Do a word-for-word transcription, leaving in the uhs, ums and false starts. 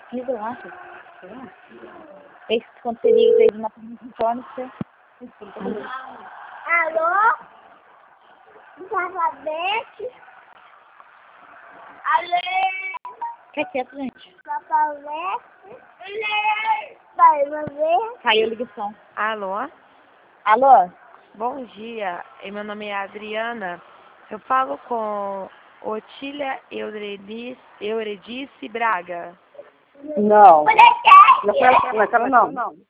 Isso, eu acho. Esse, quando você liga, você na telefone, você... Alô? Papavete? Alô? Fica quieto, gente. Papavete? Vai, vamos ver? Caiu a ligação. Alô? Alô? Bom dia, e meu nome é Adriana. Eu falo com Otília Euredice, Euredice Braga. Não. Por quê? Não foi ela, não.